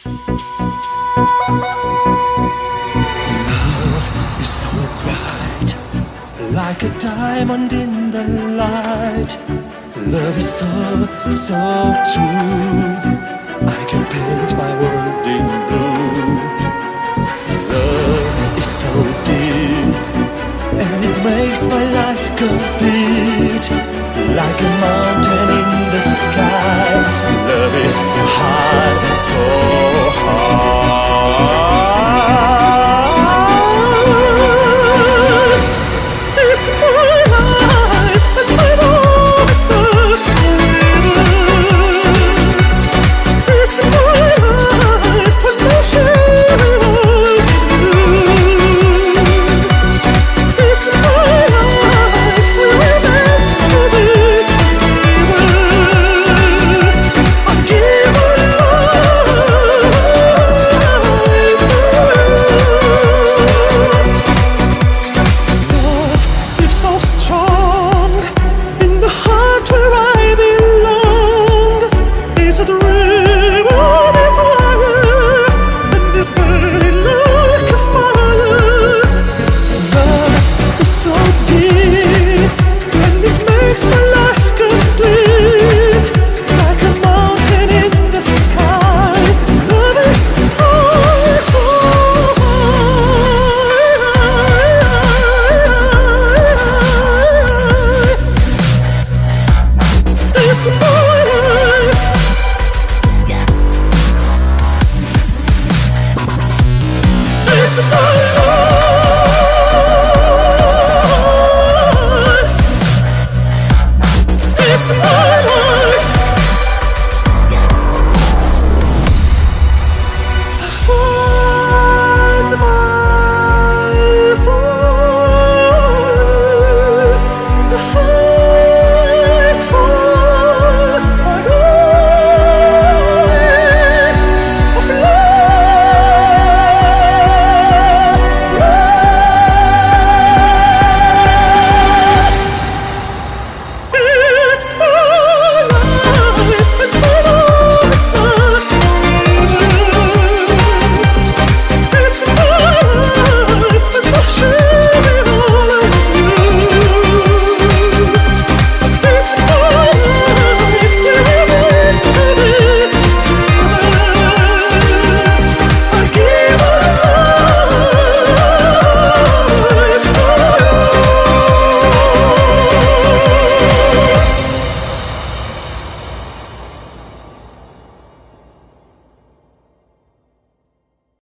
Love is so bright, like a diamond in the light. Love is so, so true. I can paint my world in blue. Love is so deep, and it makes my life complete.